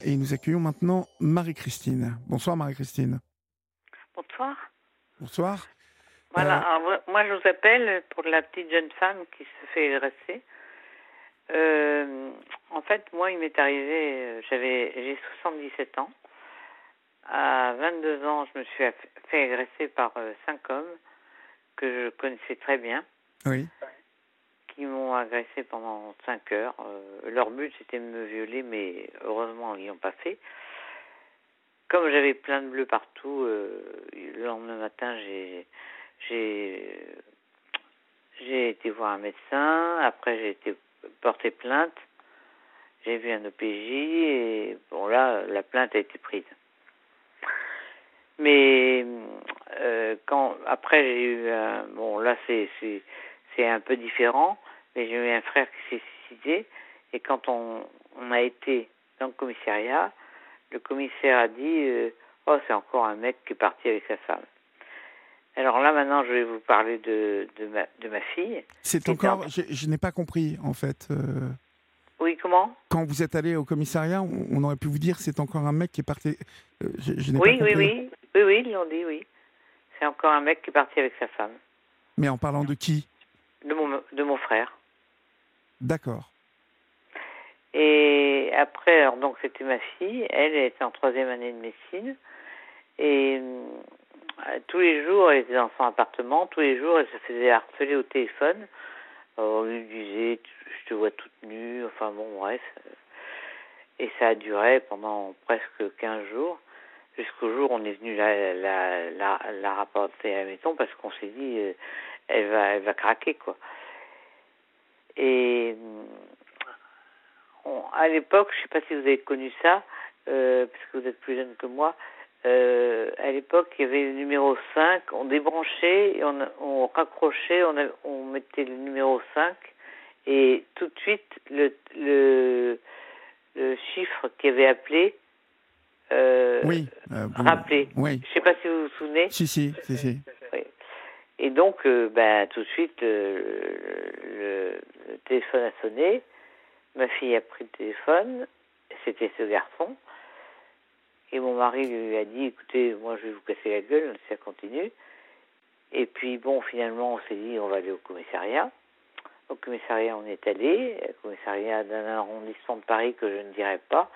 Et nous accueillons maintenant Marie-Christine. Bonsoir Marie-Christine. Bonsoir. Bonsoir. Voilà, alors, moi je vous appelle pour la petite jeune femme qui se fait agresser. En fait, moi il m'est arrivé, j'ai 77 ans. À 22 ans, je me suis fait agresser par 5 hommes que je connaissais très bien, Oui. qui m'ont agressé pendant 5 heures. Leur but c'était de me violer, mais heureusement ils l'ont pas fait. Comme j'avais plein de bleus partout, le lendemain matin, j'ai été voir un médecin. Après, j'ai été porter plainte. J'ai vu un OPJ et bon là, la plainte a été prise. Mais quand après j'ai eu bon là c'est un peu différent, mais j'ai eu un frère qui s'est suicidé et quand on a été dans le commissariat, le commissaire a dit oh c'est encore un mec qui est parti avec sa femme. Alors là maintenant je vais vous parler de ma fille. C'est encore, je n'ai pas compris en fait. Oui, comment? Quand vous êtes allé au commissariat, on aurait pu vous dire c'est encore un mec qui est parti. Je n'ai Oui, pas compris. oui, ils l'ont dit, oui. C'est encore un mec qui est parti avec sa femme. Mais en parlant de qui? De mon frère. D'accord. Et après, alors, donc c'était ma fille, elle était en 3e année de médecine, et tous les jours, elle était dans son appartement, tous les jours, elle se faisait harceler au téléphone. On lui disait, je te vois toute nue, enfin bon, bref. Et ça a duré pendant presque 15 jours, jusqu'au jour où on est venu la rapporter à la maison, parce qu'on s'est dit, elle va craquer, quoi. Et à l'époque, je ne sais pas si vous avez connu ça, parce que vous êtes plus jeune que moi, à l'époque, il y avait le numéro 5, on débranchait, et on raccrochait, on mettait le numéro 5, et tout de suite, le chiffre qui avait appelé, oui. rappelé. Oui. Je ne sais pas si vous vous souvenez. Si. Oui. Et donc, tout de suite, le téléphone a sonné. Ma fille a pris le téléphone. C'était ce garçon. Et mon mari lui a dit, écoutez, moi, je vais vous casser la gueule si ça continue. Et puis, bon, finalement, on s'est dit, on va aller au commissariat. Au commissariat, on est allé. Au commissariat d'un arrondissement de Paris que je ne dirais pas.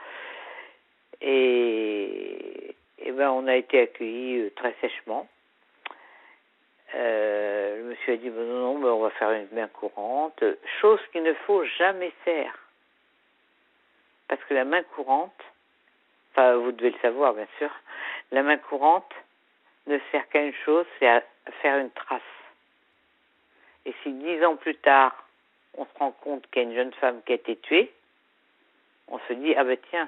Et on a été accueillis très sèchement. Le monsieur a dit non, on va faire une main courante, chose qu'il ne faut jamais faire. Parce que la main courante, enfin vous devez le savoir bien sûr, la main courante ne sert qu'à une chose, c'est à faire une trace. Et si 10 ans plus tard, on se rend compte qu'il y a une jeune femme qui a été tuée, on se dit, ah ben tiens,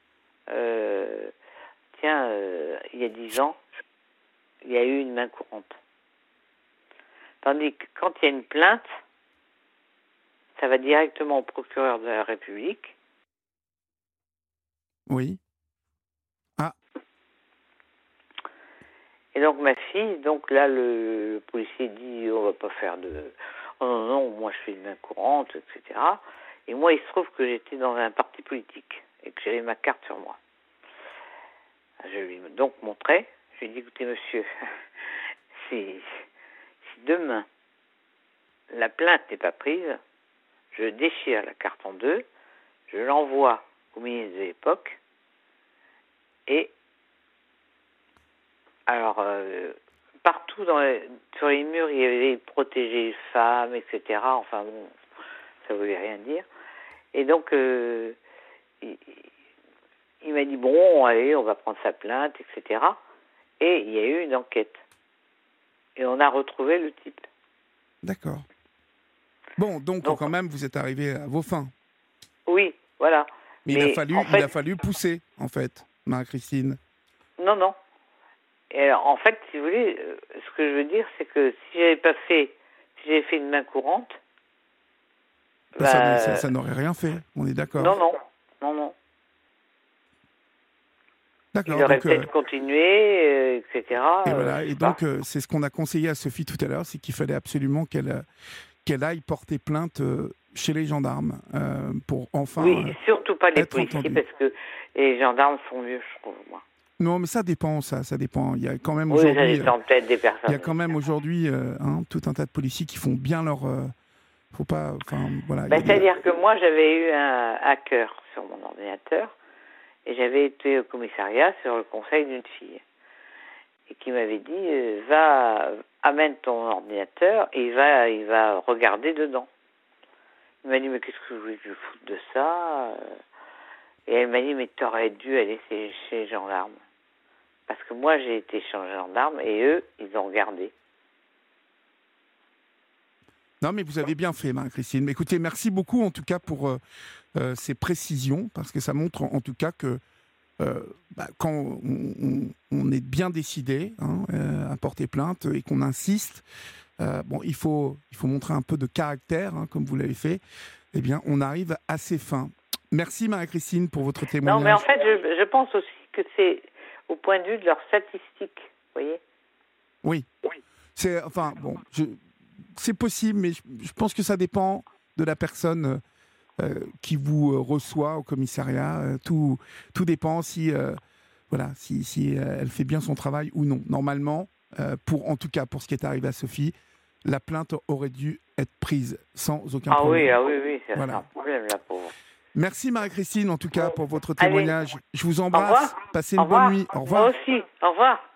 il y a 10 ans, il y a eu une main courante. Tandis que quand il y a une plainte, ça va directement au procureur de la République. Oui. Ah. Et donc ma fille, donc là le policier dit on va pas faire de... Oh non, moi je fais une main courante, etc. Et moi il se trouve que j'étais dans un parti politique et que j'avais ma carte sur moi. Je lui ai donc montré, je lui ai dit écoutez monsieur, si demain la plainte n'est pas prise, je déchire la carte en deux, je l'envoie au ministre de l'époque, et alors partout sur les murs il y avait protégé les femmes, etc. Enfin bon, ça voulait rien dire. Et donc il m'a dit bon allez, on va prendre sa plainte, etc. Et il y a eu une enquête. Et on a retrouvé le type. D'accord. Bon, donc quand même, vous êtes arrivé à vos fins. Oui, voilà. Mais il a fallu pousser, en fait, Marie-Christine. Non. Et alors, en fait, si vous voulez, ce que je veux dire, c'est que si j'avais fait une main courante... Ça n'aurait rien fait, on est d'accord. Non. D'accord. Il aurait peut-être continué, etc. Et voilà. Et donc, c'est ce qu'on a conseillé à Sophie tout à l'heure, c'est qu'il fallait absolument qu'elle aille porter plainte chez les gendarmes pour enfin... Oui, surtout pas les être policiers entendu. parce que les gendarmes font mieux, je trouve, moi. Non, mais ça dépend, ça dépend. Il y a quand même Oui, ça aujourd'hui, dépend peut-être des personnes. il y a quand même aujourd'hui tout un tas de policiers qui font bien leur. Faut pas, enfin voilà. C'est-à-dire que moi, j'avais eu un hacker sur mon ordinateur et j'avais été au commissariat sur le conseil d'une fille et qui m'avait dit amène ton ordinateur et il va regarder dedans. Il m'a dit mais qu'est-ce que je voulais que je foute de ça? Et elle m'a dit mais t'aurais dû aller chez les gendarmes. Parce que moi, j'ai été chez les gendarmes et eux, ils ont regardé. Non, mais vous avez bien fait, Marie-Christine. Mais écoutez, merci beaucoup en tout cas pour ces précisions, parce que ça montre en tout cas que quand on est bien décidé à porter plainte et qu'on insiste, il faut montrer un peu de caractère, comme vous l'avez fait, eh bien, on arrive à ses fins. Merci Marie-Christine pour votre témoignage. Non, mais en fait, je pense aussi que c'est au point de vue de leurs statistiques, vous voyez. Oui. C'est possible, mais je pense que ça dépend de la personne qui vous reçoit au commissariat. Tout dépend si elle fait bien son travail ou non. Normalement, en tout cas pour ce qui est arrivé à Sophie, la plainte aurait dû être prise sans aucun problème. Oui, c'est un problème, la pauvre. Merci Marie-Christine, en tout cas, pour votre témoignage. Je vous embrasse. Au revoir. Passez une bonne nuit. Au revoir. Moi aussi. Au revoir.